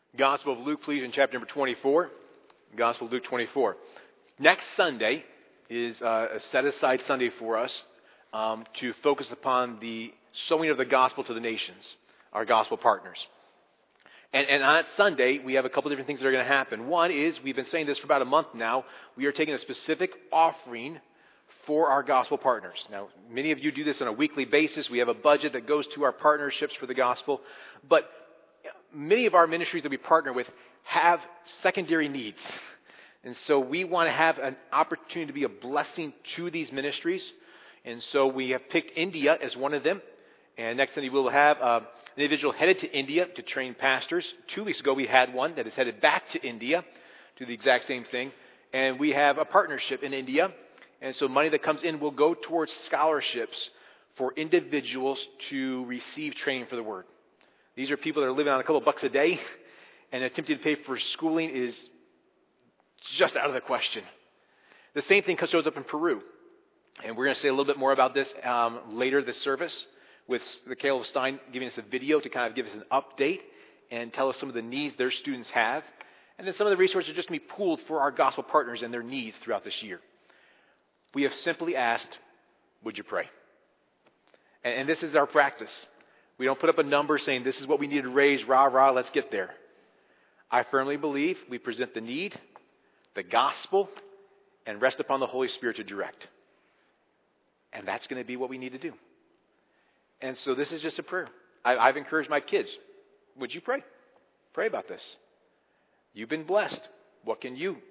Gospel of Luke, please, in chapter number 24. Gospel of Luke 24. Next Sunday is a set-aside Sunday for us to focus upon the sowing of the gospel to the nations, our gospel partners. And on that Sunday, we have a couple different things that are going to happen. One is, we've been saying this for about a month now, we are taking a specific offering for our gospel partners. Now, many of you do this on a weekly basis. We have a budget that goes to our partnerships for the gospel. But many of our ministries that we partner with have secondary needs. And so we want to have an opportunity to be a blessing to these ministries. And so we have picked India as one of them. And next Sunday we'll have an individual headed to India to train pastors. 2 weeks ago we had one that is headed back to India to do the exact same thing. And we have a partnership in India. And so money that comes in will go towards scholarships for individuals to receive training for the Word. These are people that are living on a couple bucks a day, and attempting to pay for schooling is just out of the question. The same thing shows up in Peru. And we're going to say a little bit more about this later this service, with the Caleb Stein giving us a video to kind of give us an update and tell us some of the needs their students have. And then some of the resources are just going to be pooled for our gospel partners and their needs throughout this year. We have simply asked, would you pray? And this is our practice. We don't put up a number saying this is what we need to raise, rah, rah, let's get there. I firmly believe we present the need, the gospel, and rest upon the Holy Spirit to direct. And that's going to be what we need to do. And so this is just a prayer. I've encouraged my kids. Would you pray? Pray about this. You've been blessed. What can you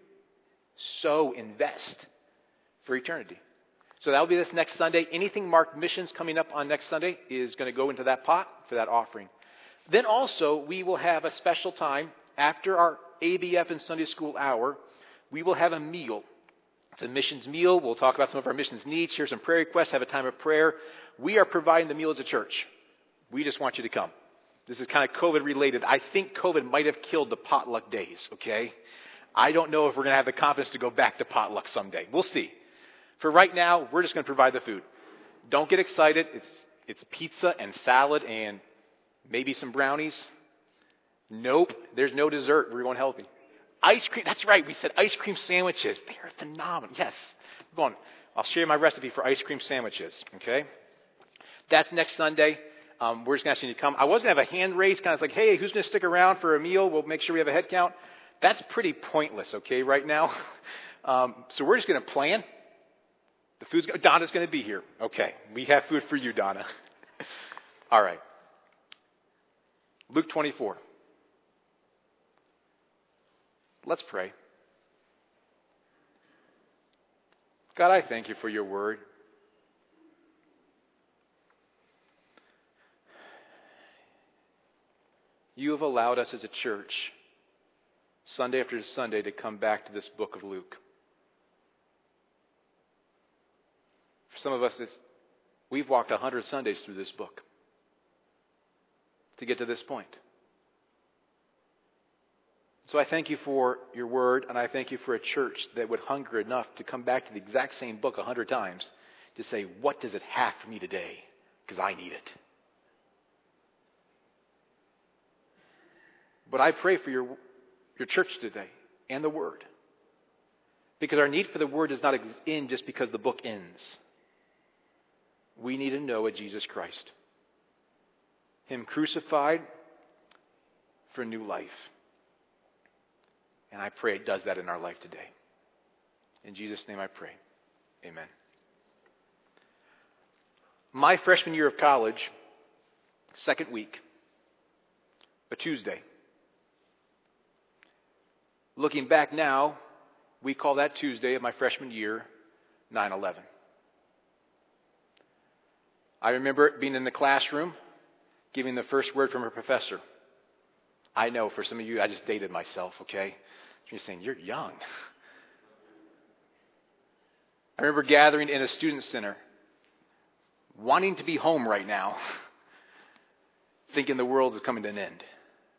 invest for eternity? So that will be this next Sunday. Anything marked missions coming up on next Sunday is going to go into that pot for that offering. Then also, we will have a special time after our ABF and Sunday school hour. We will have a meal. It's a missions meal. We'll talk about some of our missions needs, hear some prayer requests, have a time of prayer. We are providing the meal as a church. We just want you to come. This is kind of COVID related. I think COVID might have killed the potluck days, okay? I don't know if we're going to have the confidence to go back to potluck someday. We'll see. For right now, we're just going to provide the food. Don't get excited. It's pizza and salad and maybe some brownies. Nope, there's no dessert. We're going healthy. Ice cream, that's right. We said ice cream sandwiches. They are phenomenal. Yes. Go on. I'll share my recipe for ice cream sandwiches, okay? That's next Sunday. We're just going to ask you to come. I was going to have a hand raise, kind of like, hey, who's going to stick around for a meal? We'll make sure we have a head count. That's pretty pointless, okay, right now. So we're just going to plan. Donna's going to be here. Okay. We have food for you, Donna. All right. Luke 24. Let's pray. God, I thank you for your word. You have allowed us as a church, Sunday after Sunday, to come back to this book of Luke. For some of us, we've walked 100 Sundays through this book to get to this point. So I thank you for your word, and I thank you for a church that would hunger enough to come back to the exact same book 100 times to say, what does it have for me today? Because I need it. But I pray for your church today and the word. Because our need for the word does not end just because the book ends. We need to know a Jesus Christ. Him crucified for new life. And I pray it does that in our life today. In Jesus' name I pray. Amen. My freshman year of college, second week, a Tuesday. Looking back now, we call that Tuesday of my freshman year 9/11. I remember being in the classroom, giving the first word from a professor. I know for some of you, I just dated myself, okay? You're saying, you're young. I remember gathering in a student center, wanting to be home right now, thinking the world is coming to an end.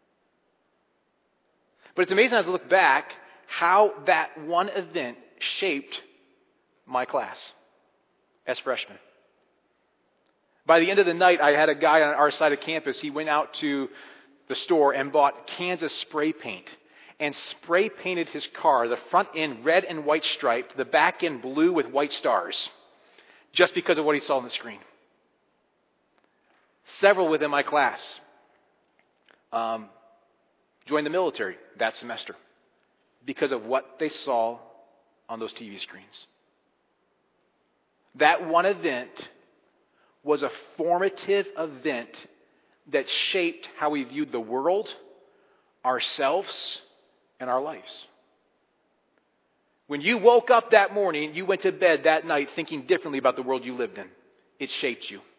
But it's amazing as I look back how that one event shaped my class as freshmen. By the end of the night, I had a guy on our side of campus. He went out to the store and bought cans of spray paint and spray painted his car, the front end red and white striped, the back end blue with white stars, just because of what he saw on the screen. Several within my class joined the military that semester because of what they saw on those TV screens. That one event was a formative event that shaped how we viewed the world, ourselves, and our lives. When you woke up that morning, you went to bed that night thinking differently about the world you lived in. It shaped you.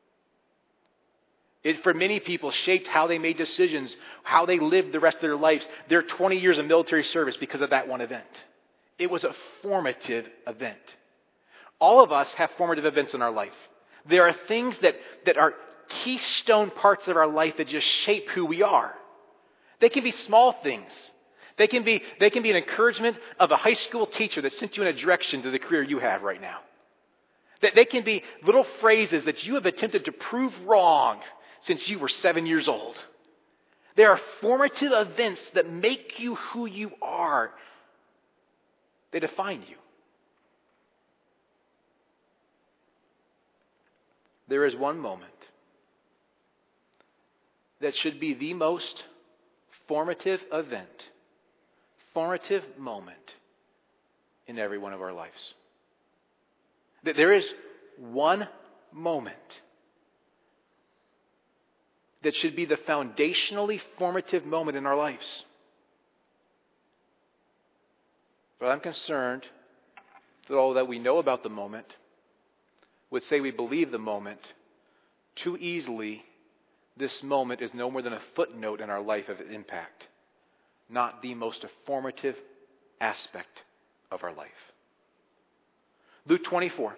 It, for many people, shaped how they made decisions, how they lived the rest of their lives, their 20 years of military service because of that one event. It was a formative event. All of us have formative events in our life. There are things that are keystone parts of our life that just shape who we are. They can be small things. They can be an encouragement of a high school teacher that sent you in a direction to the career you have right now. They can be little phrases that you have attempted to prove wrong since you were 7 years old. There are formative events that make you who you are. They define you. There is one moment that should be the most formative moment in every one of our lives. There is one moment that should be the foundationally formative moment in our lives. But I'm concerned that all that we know about the moment would say we believe the moment. Too easily, this moment is no more than a footnote in our life of impact, not the most formative aspect of our life. Luke 24.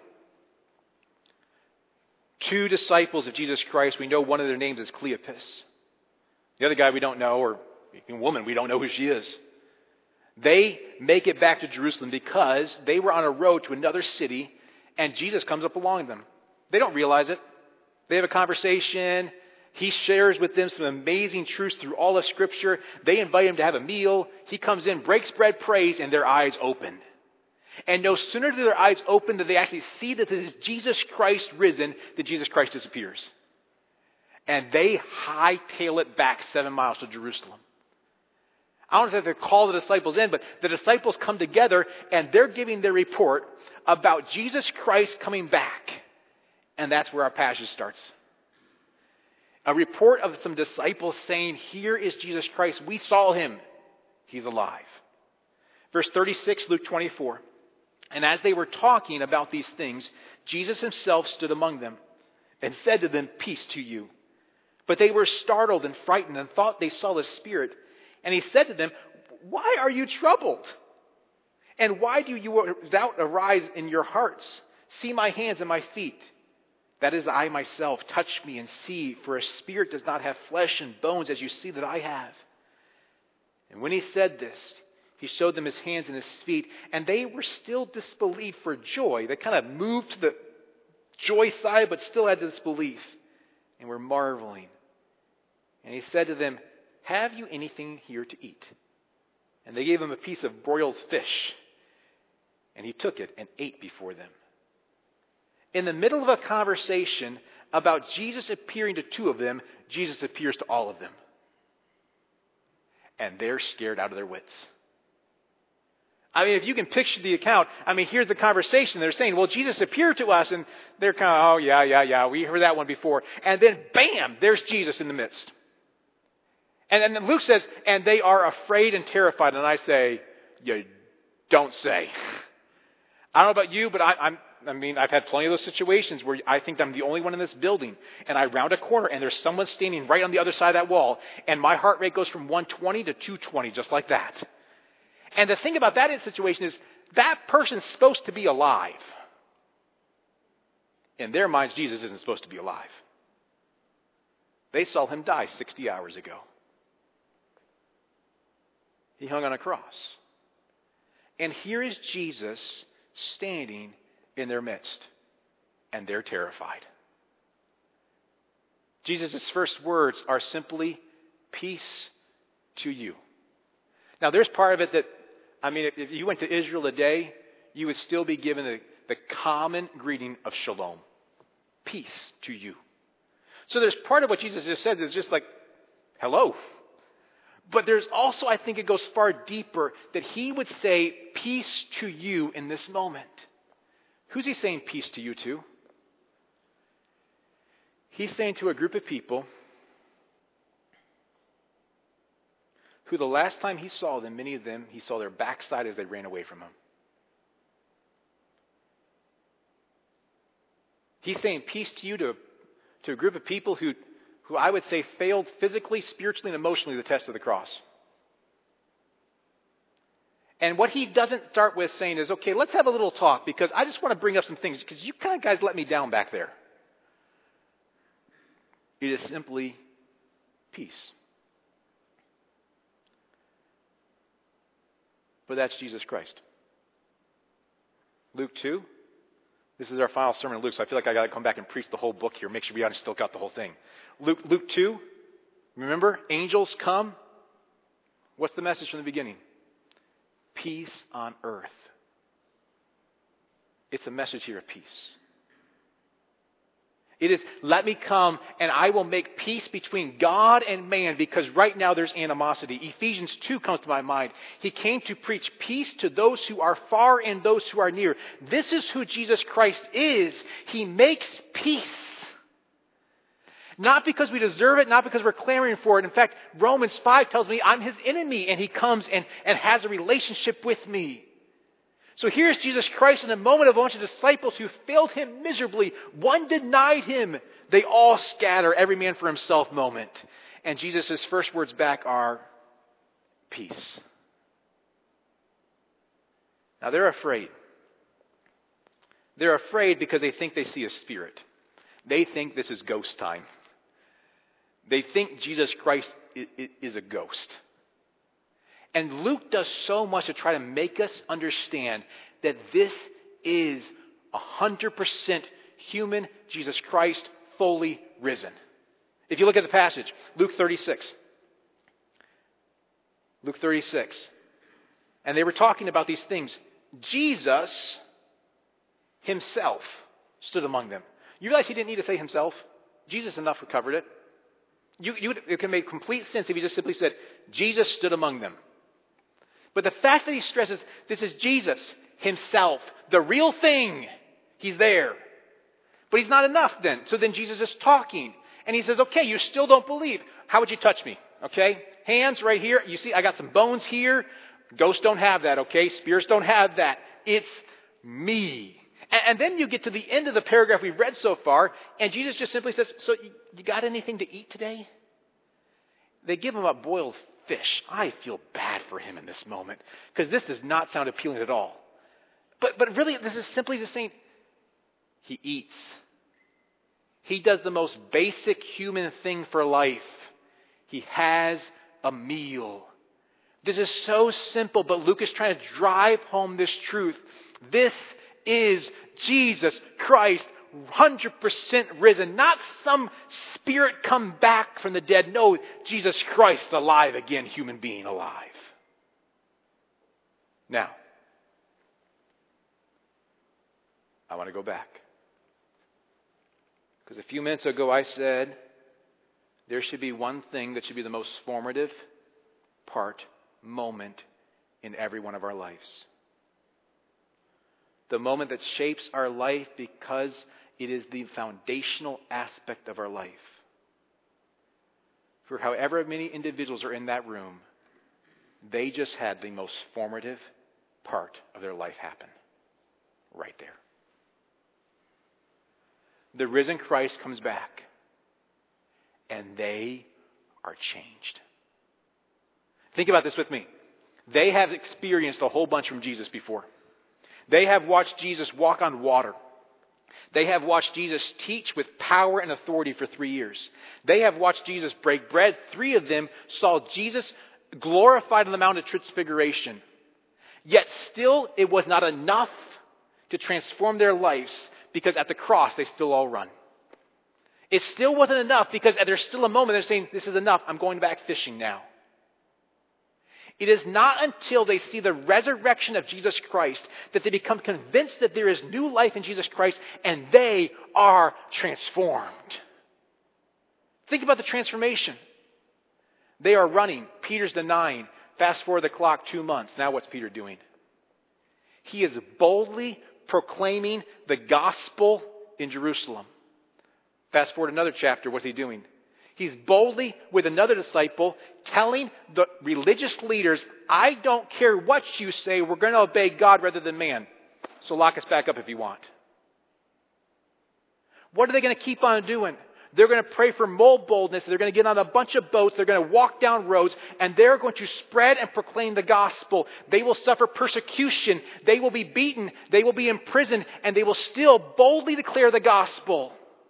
2 disciples of Jesus Christ. We know one of their names is Cleopas. The other guy we don't know, or woman, we don't know who she is. They make it back to Jerusalem because they were on a road to another city and Jesus comes up along them. They don't realize it. They have a conversation. He shares with them some amazing truths through all of Scripture. They invite him to have a meal. He comes in, breaks bread, prays, and their eyes open. And no sooner do their eyes open that they actually see that this is Jesus Christ risen, that Jesus Christ disappears. And they hightail it back 7 miles to Jerusalem. I don't know if they call the disciples in, but the disciples come together and they're giving their report about Jesus Christ coming back. And that's where our passage starts. A report of some disciples saying, here is Jesus Christ. We saw him. He's alive. Verse 36, Luke 24. And as they were talking about these things, Jesus himself stood among them and said to them, peace to you. But they were startled and frightened and thought they saw the Spirit. And he said to them, why are you troubled? And why do you doubt arise in your hearts? See my hands and my feet. That is I myself. Touch me and see, for a spirit does not have flesh and bones as you see that I have. And when he said this, he showed them his hands and his feet, and they were still disbelieved for joy. They kind of moved to the joy side, but still had disbelief, and were marveling. And he said to them, have you anything here to eat? And they gave him a piece of broiled fish, and he took it and ate before them. In the middle of a conversation about Jesus appearing to 2 of them, Jesus appears to all of them. And they're scared out of their wits. I mean, if you can picture the account, here's the conversation. They're saying, well, Jesus appeared to us, and they're kind of, oh, yeah, we heard that one before. And then, bam, there's Jesus in the midst. And then Luke says, and they are afraid and terrified. And I say, you don't say. I don't know about you, but I've had plenty of those situations where I think I'm the only one in this building, and I round a corner and there's someone standing right on the other side of that wall, and my heart rate goes from 120 to 220, just like that. And the thing about that situation is that person's supposed to be alive. In their minds, Jesus isn't supposed to be alive. They saw him die 60 hours ago. He hung on a cross. And here is Jesus standing in their midst, and they're terrified. Jesus' first words are simply, peace to you. Now, there's part of it that, if you went to Israel today, you would still be given the common greeting of shalom. Peace to you. So there's part of what Jesus just says is just like, hello. But there's also, I think it goes far deeper, that he would say peace to you in this moment. Who's he saying peace to you to? He's saying to a group of people who the last time he saw them, many of them, he saw their backside as they ran away from him. He's saying peace to you to a group of people who I would say failed physically, spiritually, and emotionally the test of the cross. And what he doesn't start with saying is, okay, let's have a little talk because I just want to bring up some things because you kind of guys let me down back there. It is simply peace. But that's Jesus Christ. Luke 2. This is our final sermon in Luke, so I feel like I got to come back and preach the whole book here. Make sure we still got the whole thing. Luke 2. Remember, angels come. What's the message from the beginning? Peace on earth. It's a message here of peace. It is, let me come and I will make peace between God and man because right now there's animosity. Ephesians 2 comes to my mind. He came to preach peace to those who are far and those who are near. This is who Jesus Christ is. He makes peace. Not because we deserve it, not because we're clamoring for it. In fact, Romans 5 tells me I'm his enemy and he comes and has a relationship with me. So here's Jesus Christ in a moment of a bunch of disciples who failed him miserably. One denied him. They all scatter, every man for himself moment. And Jesus' first words back are, peace. Now they're afraid. They're afraid because they think they see a spirit. They think this is ghost time. They think Jesus Christ is a ghost. And Luke does so much to try to make us understand that this is 100% human Jesus Christ fully risen. If you look at the passage, Luke 36. Luke 36. And they were talking about these things. Jesus himself stood among them. You realize he didn't need to say himself? Jesus enough covered it. It can make complete sense if he just simply said, Jesus stood among them. But the fact that he stresses this is Jesus himself, the real thing, he's there. But he's not enough then. So then Jesus is talking. And he says, okay, you still don't believe. How would you touch me? Okay? Hands right here. You see, I got some bones here. Ghosts don't have that, okay? Spirits don't have that. It's me. And then you get to the end of the paragraph we've read so far, and Jesus just simply says, so you got anything to eat today? They give him a boiled fish. I feel bad for him in this moment because this does not sound appealing at all. But really, this is simply just saying he eats. He does the most basic human thing for life. He has a meal. This is so simple, but Luke is trying to drive home this truth. This is Jesus Christ, 100% risen. Not some spirit come back from the dead. No, Jesus Christ alive again, human being alive. Now, I want to go back. Because a few minutes ago I said there should be one thing that should be the most formative moment in every one of our lives. The moment that shapes our life because it is the foundational aspect of our life. For however many individuals are in that room, they just had the most formative part of their life happen. Right there. The risen Christ comes back, and they are changed. Think about this with me. They have experienced a whole bunch from Jesus before. They have watched Jesus walk on water. They have watched Jesus teach with power and authority for 3 years. They have watched Jesus break bread. 3 of them saw Jesus glorified on the Mount of Transfiguration. Yet still, it was not enough to transform their lives because at the cross, they still all run. It still wasn't enough because there's still a moment they're saying, this is enough. I'm going back fishing now. It is not until they see the resurrection of Jesus Christ that they become convinced that there is new life in Jesus Christ and they are transformed. Think about the transformation. They are running. Peter's denying. Fast forward the clock 2 months. Now what's Peter doing? He is boldly proclaiming the gospel in Jerusalem. Fast forward another chapter. What's he doing? He's boldly, with another disciple, telling the religious leaders, I don't care what you say, we're going to obey God rather than man. So lock us back up if you want. What are they going to keep on doing? They're going to pray for more boldness. They're going to get on a bunch of boats. They're going to walk down roads. And they're going to spread and proclaim the gospel. They will suffer persecution. They will be beaten. They will be imprisoned. And they will still boldly declare the gospel.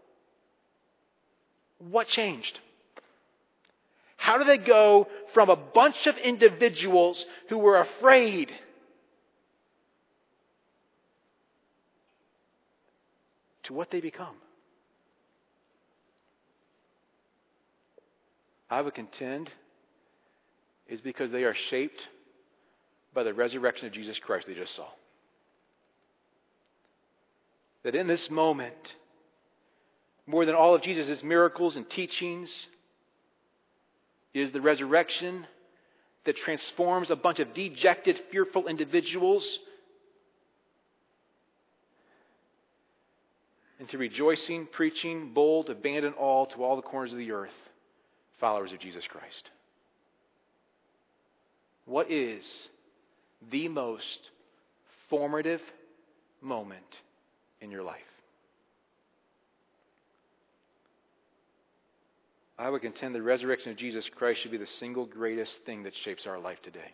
What changed? How do they go from a bunch of individuals who were afraid to what they become? I would contend is because they are shaped by the resurrection of Jesus Christ they just saw. That in this moment, more than all of Jesus' miracles and teachings, is the resurrection that transforms a bunch of dejected, fearful individuals into rejoicing, preaching, bold, abandon all to all the corners of the earth, followers of Jesus Christ. What is the most formative moment in your life? I would contend the resurrection of Jesus Christ should be the single greatest thing that shapes our life today.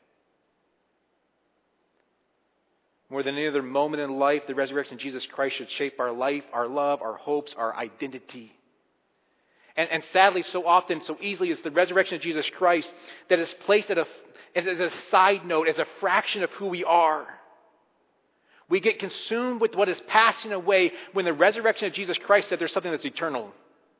More than any other moment in life, the resurrection of Jesus Christ should shape our life, our love, our hopes, our identity. And sadly, so often, so easily is the resurrection of Jesus Christ that is placed as a side note, as a fraction of who we are. We get consumed with what is passing away when the resurrection of Jesus Christ said there's something that's eternal.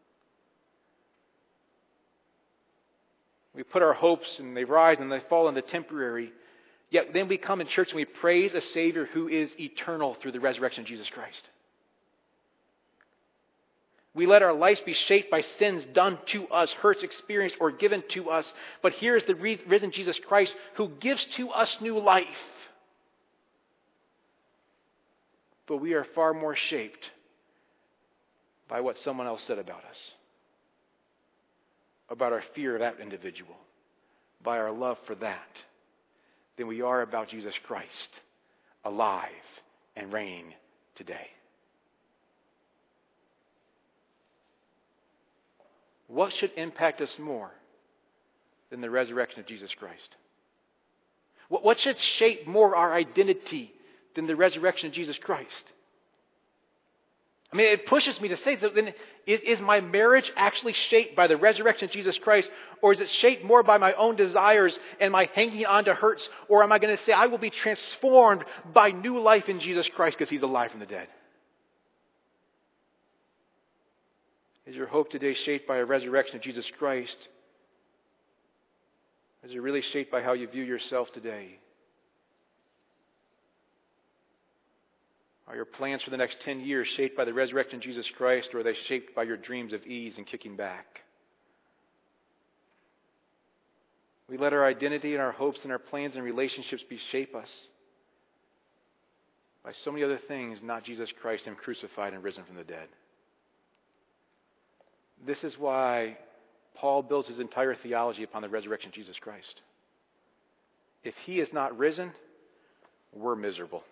We put our hopes and they rise and they fall into temporary. Yet then we come in church and we praise a Savior who is eternal through the resurrection of Jesus Christ. We let our lives be shaped by sins done to us, hurts experienced or given to us. But here is the risen Jesus Christ who gives to us new life. But we are far more shaped by what someone else said about us, about our fear of that individual, by our love for that, than we are about Jesus Christ, alive and reigning today. What should impact us more than the resurrection of Jesus Christ? What should shape more our identity than the resurrection of Jesus Christ? I mean, it pushes me to say, then is my marriage actually shaped by the resurrection of Jesus Christ? Or is it shaped more by my own desires and my hanging on to hurts? Or am I going to say, I will be transformed by new life in Jesus Christ because He's alive from the dead? Is your hope today shaped by a resurrection of Jesus Christ? Is it really shaped by how you view yourself today? Are your plans for the next 10 years shaped by the resurrection of Jesus Christ, or are they shaped by your dreams of ease and kicking back? We let our identity and our hopes and our plans and relationships shape us by so many other things, not Jesus Christ, Him crucified and risen from the dead. This is why Paul builds his entire theology upon the resurrection of Jesus Christ. If He is not risen, we're miserable.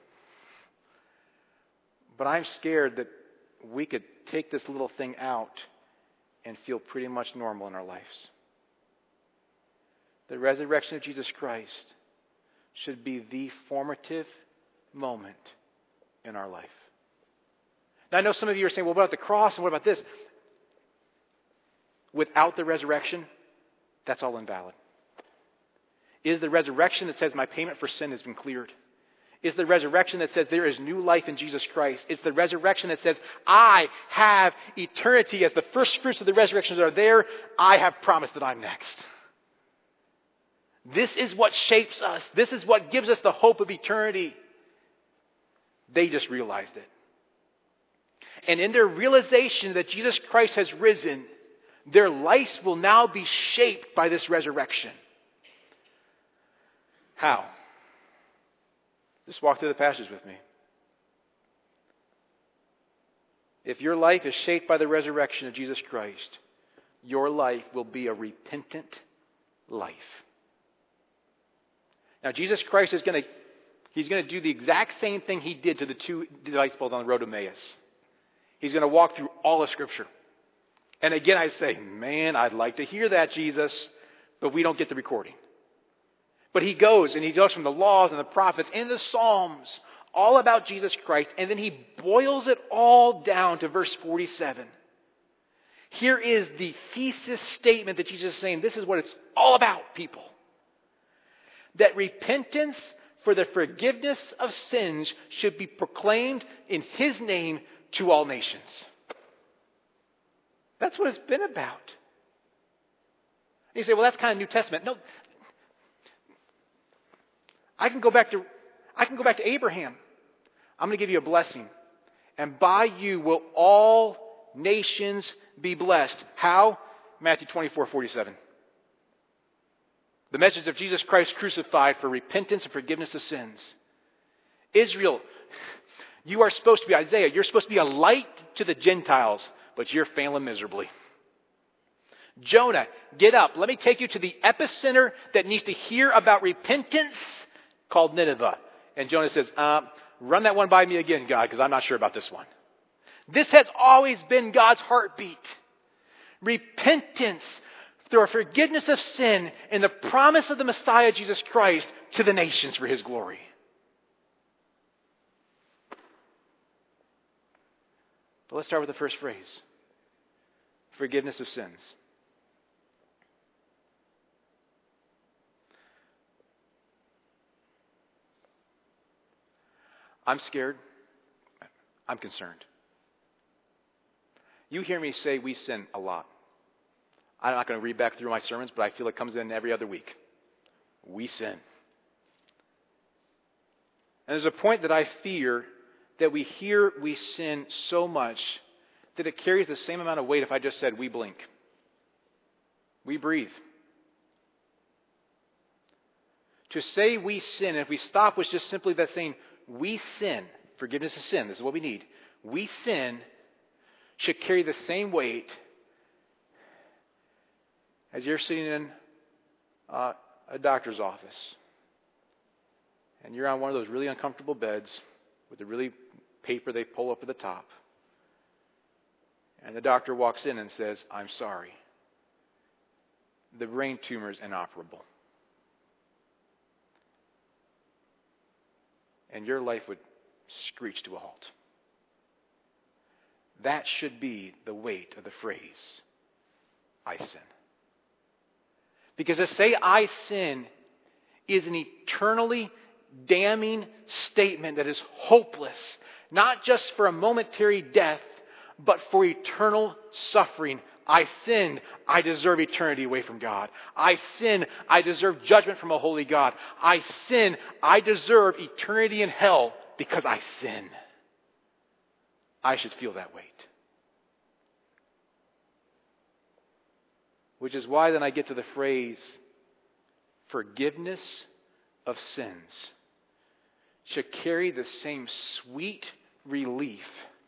But I'm scared that we could take this little thing out and feel pretty much normal in our lives. The resurrection of Jesus Christ should be the formative moment in our life. Now, I know some of you are saying, well, what about the cross and what about this? Without the resurrection, that's all invalid. It is the resurrection that says my payment for sin has been cleared. It's the resurrection that says there is new life in Jesus Christ. It's the resurrection that says, I have eternity. As the first fruits of the resurrection are there, I have promised that I'm next. This is what shapes us. This is what gives us the hope of eternity. They just realized it. And in their realization that Jesus Christ has risen, their lives will now be shaped by this resurrection. How? Just walk through the passage with me. If your life is shaped by the resurrection of Jesus Christ, your life will be a repentant life. Now, Jesus Christ is going to do the exact same thing he did to the two disciples on the road to Emmaus. He's going to walk through all of Scripture. And again, I say, man, I'd like to hear that, Jesus, but we don't get the recording. But he goes from the laws and the prophets and the Psalms, all about Jesus Christ, and then he boils it all down to verse 47. Here is the thesis statement that Jesus is saying. This is what it's all about, people. That repentance for the forgiveness of sins should be proclaimed in his name to all nations. That's what it's been about. And you say, well, that's kind of New Testament. No. I can go back to Abraham. I'm going to give you a blessing. And by you will all nations be blessed. How? Matthew 24:47. The message of Jesus Christ crucified for repentance and forgiveness of sins. Israel, you are supposed to be, Isaiah, you're supposed to be a light to the Gentiles, but you're failing miserably. Jonah, get up. Let me take you to the epicenter that needs to hear about repentance, called Nineveh. And Jonah says, run that one by me again, God, because I'm not sure about this one. This has always been God's heartbeat. Repentance through forgiveness of sin and the promise of the Messiah, Jesus Christ, to the nations for his glory. But let's start with the first phrase. Forgiveness of sins. I'm scared. I'm concerned. You hear me say we sin a lot. I'm not going to read back through my sermons, but I feel it comes in every other week. We sin. And there's a point that I fear that we hear we sin so much that it carries the same amount of weight if I just said we blink. We breathe. To say we sin, if we stop with just simply that saying we sin, forgiveness of sin, this is what we need. We sin should carry the same weight as you're sitting in a doctor's office. And you're on one of those really uncomfortable beds with the really paper they pull up at the top. And the doctor walks in and says, I'm sorry. The brain tumor is inoperable. And your life would screech to a halt. That should be the weight of the phrase, I sin. Because to say I sin is an eternally damning statement that is hopeless, not just for a momentary death, but for eternal suffering. I sinned. I deserve eternity away from God. I sin. I deserve judgment from a holy God. I sin. I deserve eternity in hell because I sin. I should feel that weight. Which is why then I get to the phrase, forgiveness of sins should carry the same sweet relief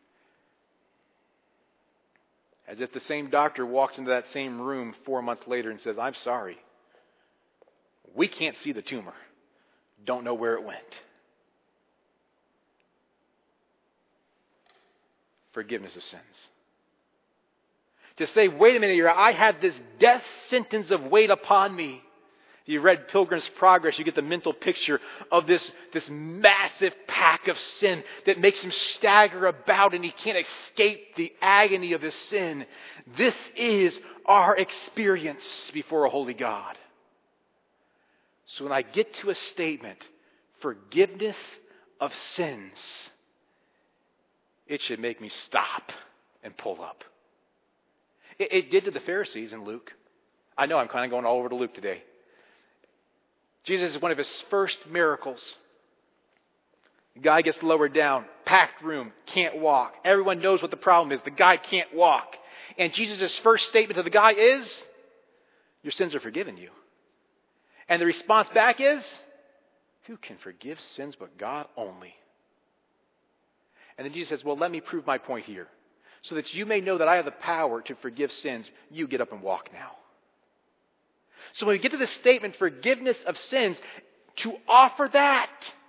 as if the same doctor walks into that same room 4 months later and says, I'm sorry. We can't see the tumor. Don't know where it went. Forgiveness of sins. To say, wait a minute, I had this death sentence of weight upon me. If you read Pilgrim's Progress, you get the mental picture of this massive pack of sin that makes him stagger about and he can't escape the agony of his sin. This is our experience before a holy God. So when I get to a statement, forgiveness of sins, it should make me stop and pull up. It did to the Pharisees in Luke. I know I'm kind of going all over to Luke today. Jesus is one of his first miracles. The guy gets lowered down, packed room, can't walk. Everyone knows what the problem is. The guy can't walk. And Jesus' first statement to the guy is, your sins are forgiven you. And the response back is, who can forgive sins but God only? And then Jesus says, well, let me prove my point here. So that you may know that I have the power to forgive sins, you get up and walk now. So when we get to this statement, forgiveness of sins, to offer that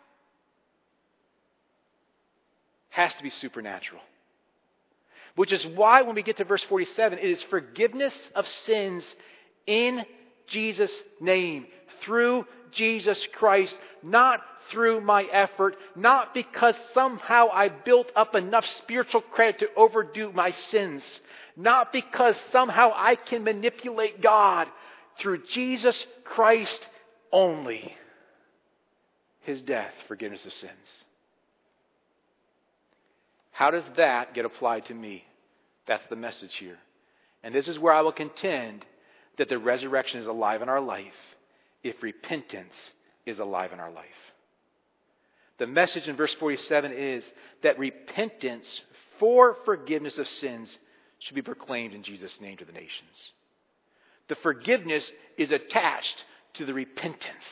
has to be supernatural. Which is why when we get to verse 47, it is forgiveness of sins in Jesus' name, through Jesus Christ, not through my effort, not because somehow I built up enough spiritual credit to overdo my sins, not because somehow I can manipulate God, through Jesus Christ only. His death, forgiveness of sins. How does that get applied to me? That's the message here. And this is where I will contend that the resurrection is alive in our life if repentance is alive in our life. The message in verse 47 is that repentance for forgiveness of sins should be proclaimed in Jesus' name to the nations. The forgiveness is attached to the repentance.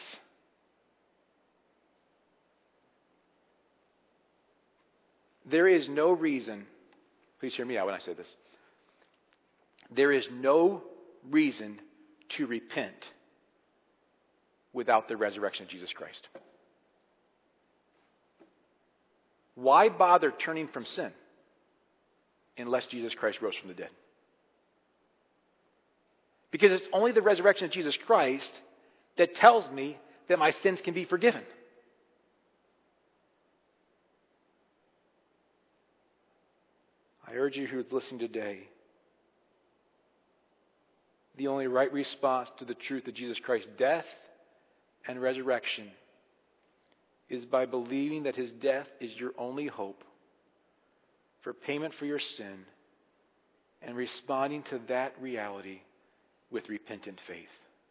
There is no reason, please hear me out when I say this. There is no reason to repent without the resurrection of Jesus Christ. Why bother turning from sin unless Jesus Christ rose from the dead? Because it's only the resurrection of Jesus Christ that tells me that my sins can be forgiven. I urge you who is listening today, the only right response to the truth of Jesus Christ's death and resurrection is by believing that his death is your only hope for payment for your sin and responding to that reality with repentant faith.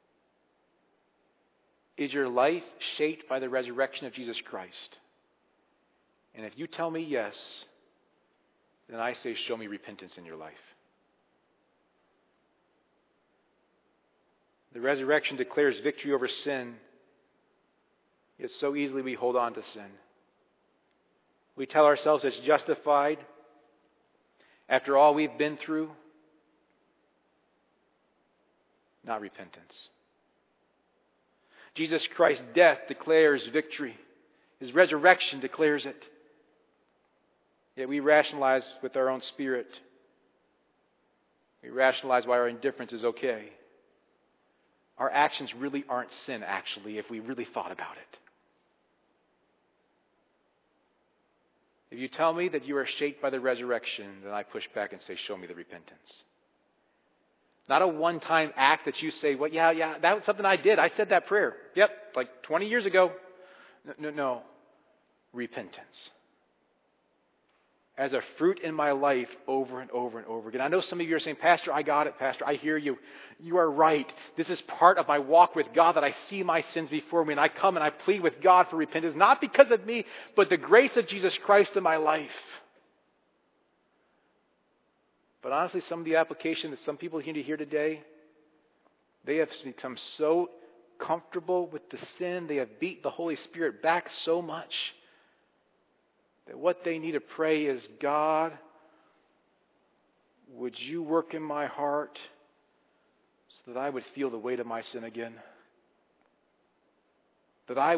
Is your life shaped by the resurrection of Jesus Christ? And if you tell me yes, then I say, show me repentance in your life. The resurrection declares victory over sin, yet so easily we hold on to sin. We tell ourselves it's justified after all we've been through. Not repentance. Jesus Christ's death declares victory. His resurrection declares it. Yet we rationalize with our own spirit. We rationalize why our indifference is okay. Our actions really aren't sin, actually, if we really thought about it. If you tell me that you are shaped by the resurrection, then I push back and say, show me the repentance. Not a one-time act that you say, well, yeah, that was something I did. I said that prayer. Yep, like 20 years ago. No. Repentance. As a fruit in my life over and over and over again. I know some of you are saying, Pastor, I got it, Pastor. I hear you. You are right. This is part of my walk with God, that I see my sins before me and I come and I plead with God for repentance. Not because of me, but the grace of Jesus Christ in my life. But honestly, some of the application that some people need to hear today, they have become so comfortable with the sin. They have beat the Holy Spirit back so much that what they need to pray is, God, would you work in my heart so that I would feel the weight of my sin again? That I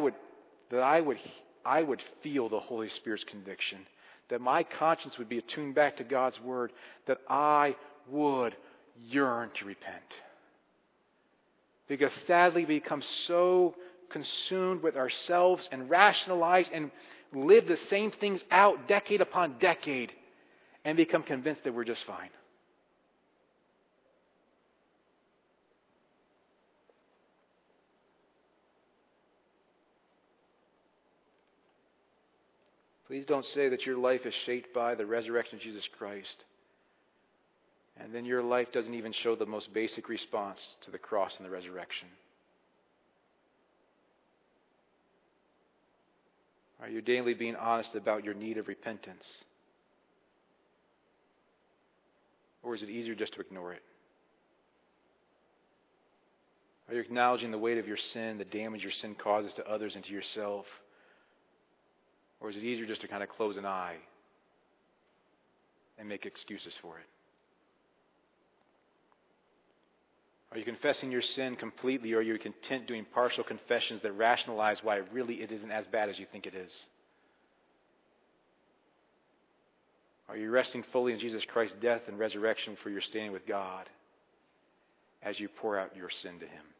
would feel the Holy Spirit's conviction. That my conscience would be attuned back to God's Word. That I would yearn to repent. Because sadly we become so consumed with ourselves and rationalize and live the same things out decade upon decade and become convinced that we're just fine. Please don't say that your life is shaped by the resurrection of Jesus Christ, and then your life doesn't even show the most basic response to the cross and the resurrection. Are you daily being honest about your need of repentance? Or is it easier just to ignore it? Are you acknowledging the weight of your sin, the damage your sin causes to others and to yourself? Or is it easier just to kind of close an eye and make excuses for it? Are you confessing your sin completely, or are you content doing partial confessions that rationalize why really it isn't as bad as you think it is? Are you resting fully in Jesus Christ's death and resurrection for your standing with God as you pour out your sin to Him?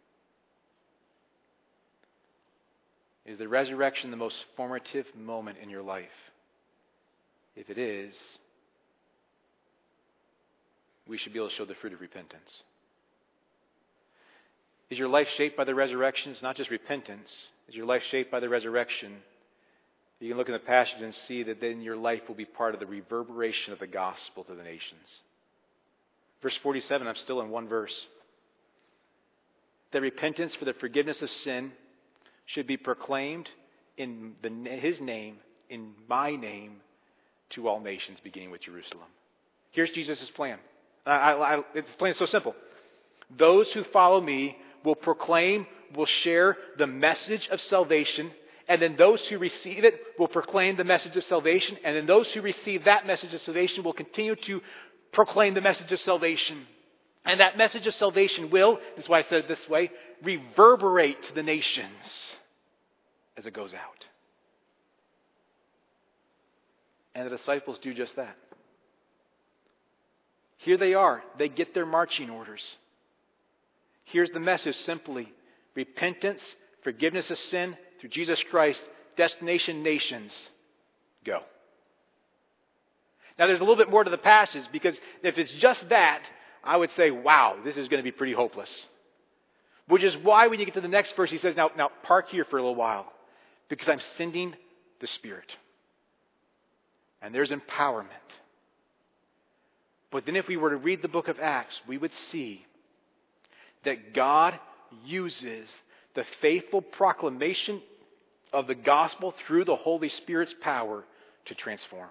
Is the resurrection the most formative moment in your life? If it is, we should be able to show the fruit of repentance. Is your life shaped by the resurrection? It's not just repentance. Is your life shaped by the resurrection? You can look in the passage and see that then your life will be part of the reverberation of the gospel to the nations. Verse 47, I'm still in one verse. That repentance for the forgiveness of sin should be proclaimed in His name, in my name, to all nations, beginning with Jerusalem. Here's Jesus' plan. It's plain, it's so simple. Those who follow me will proclaim, will share the message of salvation, and then those who receive it will proclaim the message of salvation, and then those who receive that message of salvation will continue to proclaim the message of salvation. And that message of salvation will, that's why I said it this way, reverberate to the nations as it goes out. And the disciples do just that. Here they are. They get their marching orders. Here's the message simply. Repentance, forgiveness of sin through Jesus Christ, destination nations, go. Now there's a little bit more to the passage, because if it's just that, I would say, wow, this is going to be pretty hopeless. Which is why when you get to the next verse, he says, now park here for a little while, because I'm sending the Spirit. And there's empowerment. But then if we were to read the book of Acts, we would see that God uses the faithful proclamation of the gospel through the Holy Spirit's power to transform.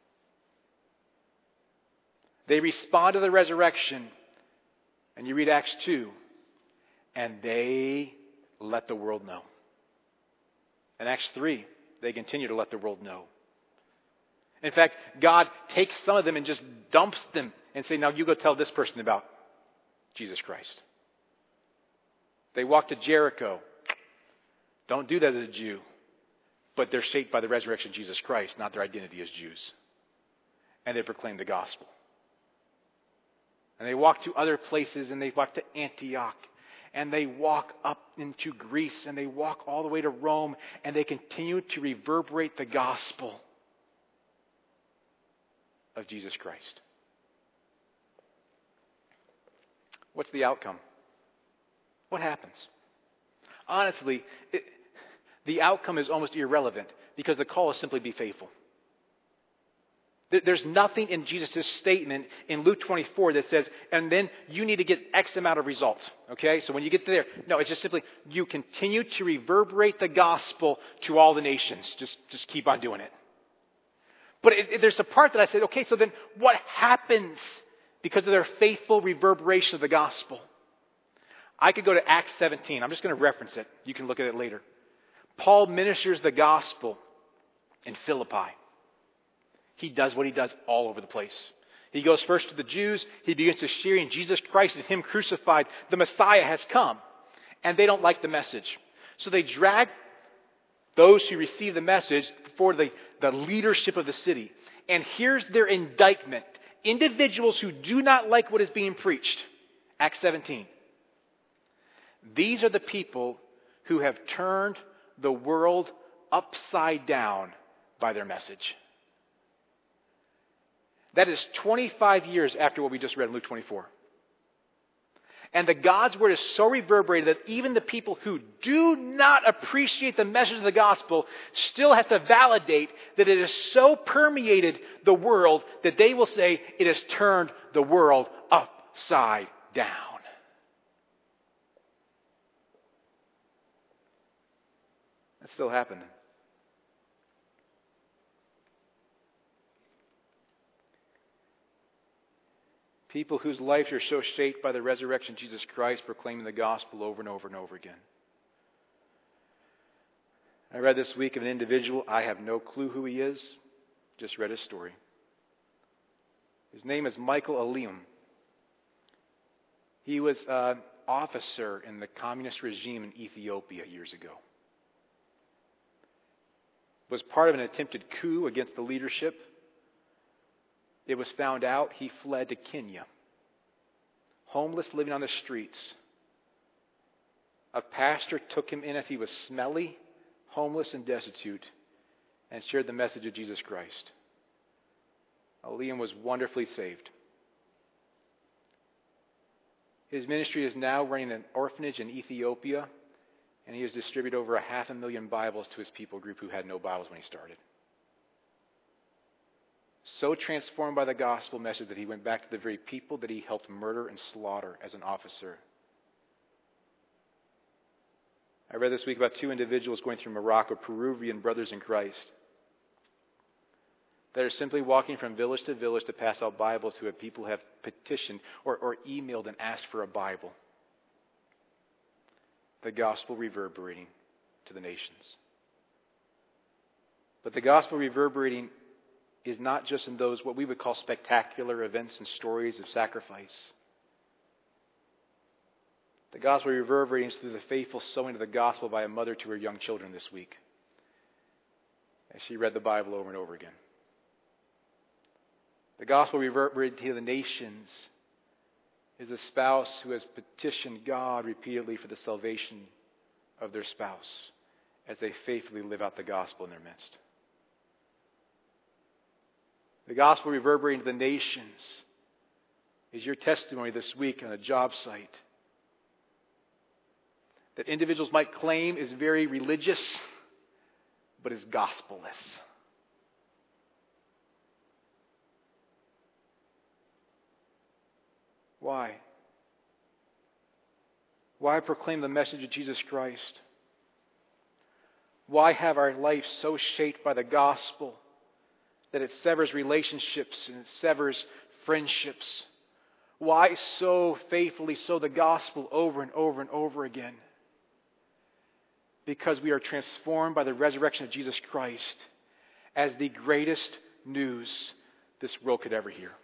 They respond to the resurrection, and you read Acts 2, and they let the world know. In Acts 3, they continue to let the world know. In fact, God takes some of them and just dumps them and say, now you go tell this person about Jesus Christ. They walk to Jericho. Don't do that as a Jew. But they're shaped by the resurrection of Jesus Christ, not their identity as Jews. And they proclaim the gospel. And they walk to other places, and they walk to Antioch. And they walk up into Greece, and they walk all the way to Rome, and they continue to reverberate the gospel of Jesus Christ. What's the outcome? What happens? Honestly, the outcome is almost irrelevant, because the call is simply be faithful. There's nothing in Jesus' statement in Luke 24 that says, and then you need to get X amount of results. Okay? So when you get there, no, it's just simply, you continue to reverberate the gospel to all the nations. Just keep on doing it. But there's a part that I said, okay, so then what happens because of their faithful reverberation of the gospel? I could go to Acts 17. I'm just going to reference it. You can look at it later. Paul ministers the gospel in Philippi. He does what he does all over the place. He goes first to the Jews. He begins to share in Jesus Christ and Him crucified. The Messiah has come. And they don't like the message. So they drag those who receive the message before the leadership of the city. And here's their indictment. Individuals who do not like what is being preached. Acts 17. These are the people who have turned the world upside down by their message. That is 25 years after what we just read in Luke 24. And that God's word is so reverberated that even the people who do not appreciate the message of the gospel still has to validate that it has so permeated the world that they will say it has turned the world upside down. That's still happening. People whose lives are so shaped by the resurrection of Jesus Christ proclaiming the gospel over and over and over again. I read this week of an individual. I have no clue who he is. Just read his story. His name is Michael Alium. He was an officer in the communist regime in Ethiopia years ago. Was part of an attempted coup against the leadership. It was found out he fled to Kenya. Homeless, living on the streets. A pastor took him in as he was smelly, homeless, and destitute, and shared the message of Jesus Christ. Aliam was wonderfully saved. His ministry is now running an orphanage in Ethiopia, and he has distributed over 500,000 Bibles to his people group who had no Bibles when he started. So transformed by the gospel message that he went back to the very people that he helped murder and slaughter as an officer. I read this week about 2 individuals going through Morocco, Peruvian brothers in Christ, that are simply walking from village to village to pass out Bibles to people who have petitioned or emailed and asked for a Bible. The gospel reverberating to the nations. But the gospel reverberating is not just in those what we would call spectacular events and stories of sacrifice. The gospel reverberating is through the faithful sowing of the gospel by a mother to her young children this week, as she read the Bible over and over again. The gospel reverberating to the nations is a spouse who has petitioned God repeatedly for the salvation of their spouse as they faithfully live out the gospel in their midst. The gospel reverberating to the nations is your testimony this week on a job site that individuals might claim is very religious, but is gospelless. Why? Why proclaim the message of Jesus Christ? Why have our life so shaped by the gospel that it severs relationships and it severs friendships? Why so faithfully sow the gospel over and over and over again? Because we are transformed by the resurrection of Jesus Christ as the greatest news this world could ever hear.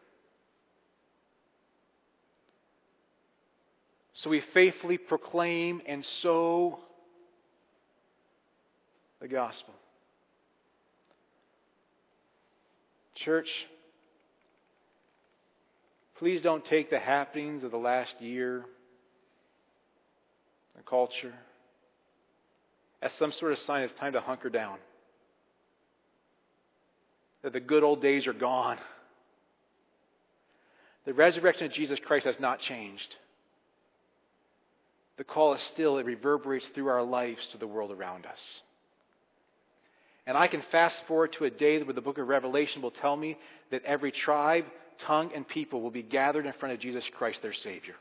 So we faithfully proclaim and sow the gospel. Church, please don't take the happenings of the last year, the culture, as some sort of sign it's time to hunker down. That the good old days are gone. The resurrection of Jesus Christ has not changed. The call is still, it reverberates through our lives to the world around us. And I can fast forward to a day where the book of Revelation will tell me that every tribe, tongue, and people will be gathered in front of Jesus Christ, their Savior.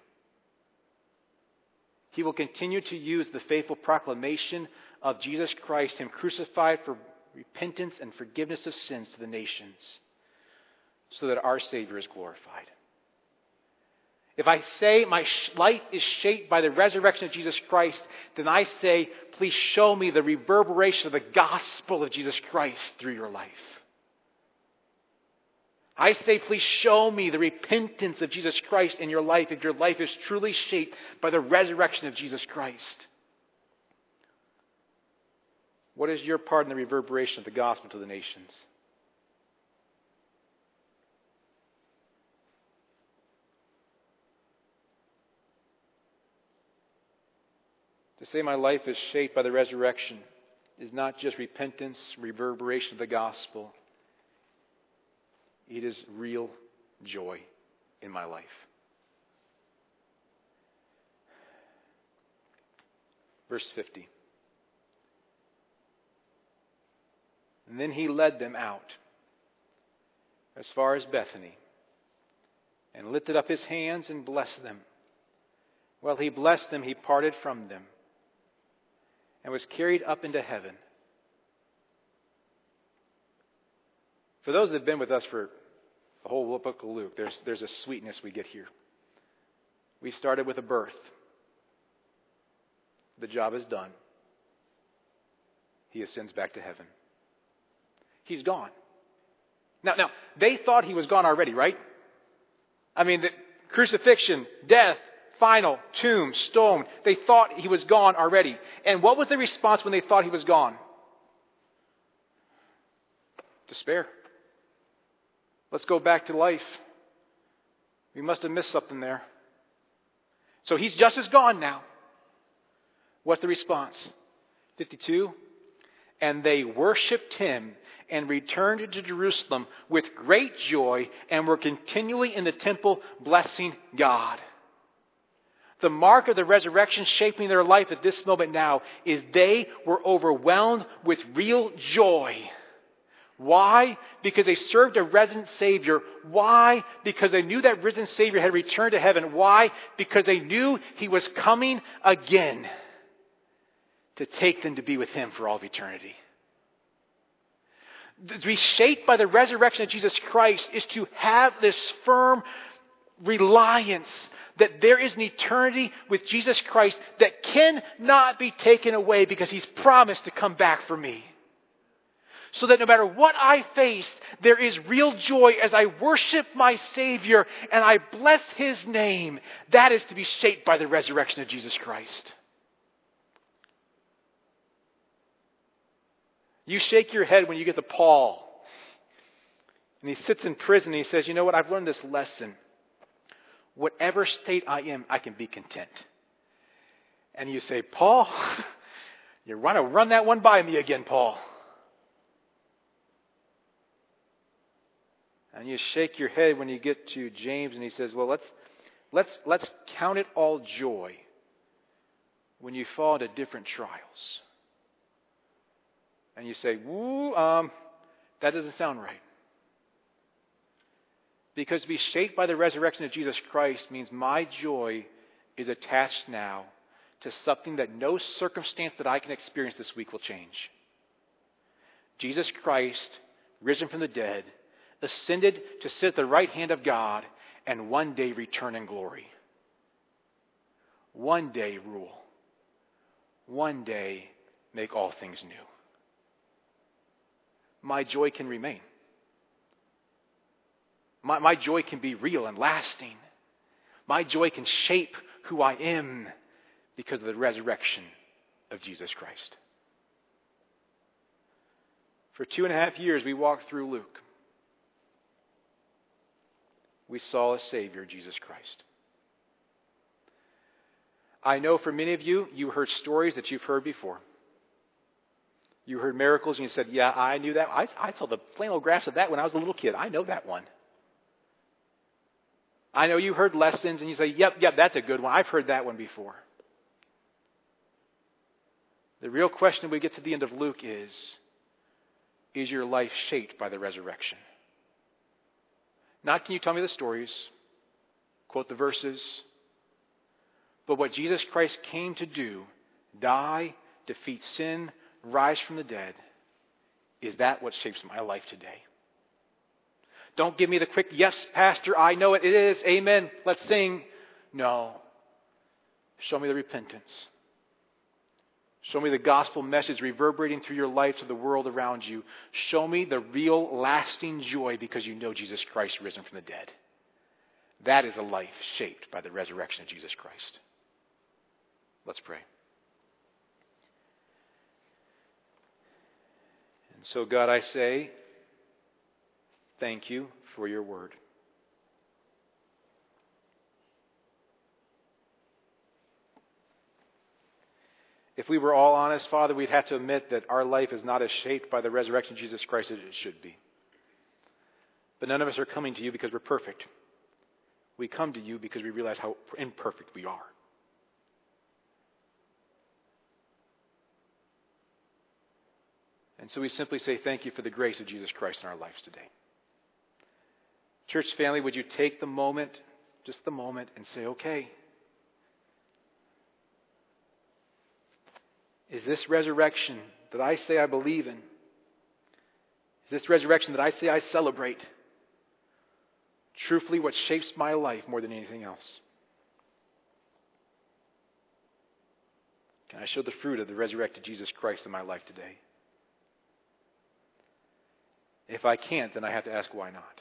He will continue to use the faithful proclamation of Jesus Christ, Him crucified for repentance and forgiveness of sins to the nations, so that our Savior is glorified. If I say my life is shaped by the resurrection of Jesus Christ, then I say, please show me the reverberation of the gospel of Jesus Christ through your life. I say, please show me the repentance of Jesus Christ in your life if your life is truly shaped by the resurrection of Jesus Christ. What is your part in the reverberation of the gospel to the nations? To say my life is shaped by the resurrection is not just repentance, reverberation of the gospel. It is real joy in my life. Verse 50. And then he led them out as far as Bethany and lifted up his hands and blessed them. While he blessed them, he parted from them and was carried up into heaven. For those that have been with us for the whole book of Luke, there's a sweetness we get here. We started with a birth. The job is done. He ascends back to heaven. He's gone. Now, they thought he was gone already, right? I mean, the crucifixion, death, final, tomb, stone. They thought he was gone already. And what was the response when they thought he was gone? Despair. Let's go back to life. We must have missed something there. So he's just as gone now. What's the response? 52. And they worshipped him and returned to Jerusalem with great joy and were continually in the temple blessing God. The mark of the resurrection shaping their life at this moment now is they were overwhelmed with real joy. Why? Because they served a risen Savior. Why? Because they knew that risen Savior had returned to heaven. Why? Because they knew he was coming again to take them to be with him for all of eternity. To be shaped by the resurrection of Jesus Christ is to have this firm reliance that there is an eternity with Jesus Christ that cannot be taken away because he's promised to come back for me. So that no matter what I face, there is real joy as I worship my Savior and I bless his name. That is to be shaped by the resurrection of Jesus Christ. You shake your head when you get to Paul. And he sits in prison and he says, you know what, I've learned this lesson. Whatever state I am, I can be content. And you say, Paul, you want to run that one by me again, Paul. And you shake your head when you get to James and he says, well, let's count it all joy when you fall into different trials. And you say, that doesn't sound right. Because to be shaped by the resurrection of Jesus Christ means my joy is attached now to something that no circumstance that I can experience this week will change. Jesus Christ, risen from the dead, ascended to sit at the right hand of God, and one day return in glory. One day rule. One day make all things new. My joy can remain. My joy can be real and lasting. My joy can shape who I am because of the resurrection of Jesus Christ. For 2.5 years, we walked through Luke. We saw a Savior, Jesus Christ. I know for many of you, you heard stories that you've heard before. You heard miracles and you said, yeah, I knew that. I saw the flannel graphs of that when I was a little kid. I know that one. I know you heard lessons and you say, yep, that's a good one. I've heard that one before. The real question when we get to the end of Luke is your life shaped by the resurrection? Not can you tell me the stories, quote the verses, but what Jesus Christ came to do, die, defeat sin, rise from the dead, is that what shapes my life today? Don't give me the quick, yes, Pastor, I know it is, amen, let's sing. No. Show me the repentance. Show me the gospel message reverberating through your life to the world around you. Show me the real lasting joy because you know Jesus Christ risen from the dead. That is a life shaped by the resurrection of Jesus Christ. Let's pray. And so, God, I say, thank you for your word. If we were all honest, Father, we'd have to admit that our life is not as shaped by the resurrection of Jesus Christ as it should be. But none of us are coming to you because we're perfect. We come to you because we realize how imperfect we are. And so we simply say thank you for the grace of Jesus Christ in our lives today. Church family, would you take the moment, just the moment, and say, okay, is this resurrection that I say I believe in, is this resurrection that I say I celebrate, truthfully what shapes my life more than anything else? Can I show the fruit of the resurrected Jesus Christ in my life today? If I can't, then I have to ask why not.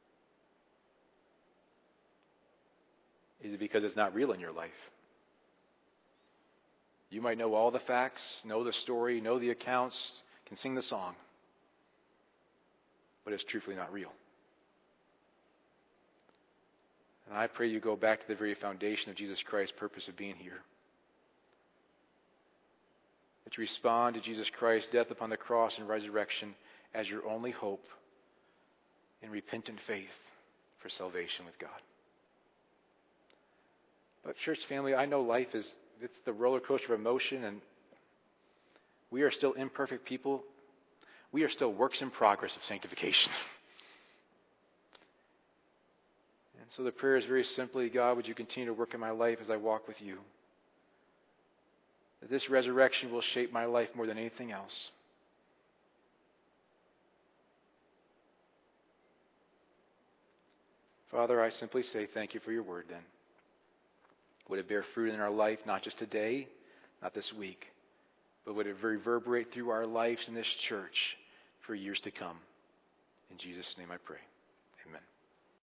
Is it because it's not real in your life? You might know all the facts, know the story, know the accounts, can sing the song, but it's truthfully not real. And I pray you go back to the very foundation of Jesus Christ's purpose of being here. That you respond to Jesus Christ's death upon the cross and resurrection as your only hope in repentant faith for salvation with God. But church family, I know life it's the roller coaster of emotion, and we are still imperfect people. We are still works in progress of sanctification. And so the prayer is very simply, God, would you continue to work in my life as I walk with you? That this resurrection will shape my life more than anything else. Father, I simply say thank you for your word then. Would it bear fruit in our life, not just today, not this week, but would it reverberate through our lives in this church for years to come? In Jesus' name I pray. Amen.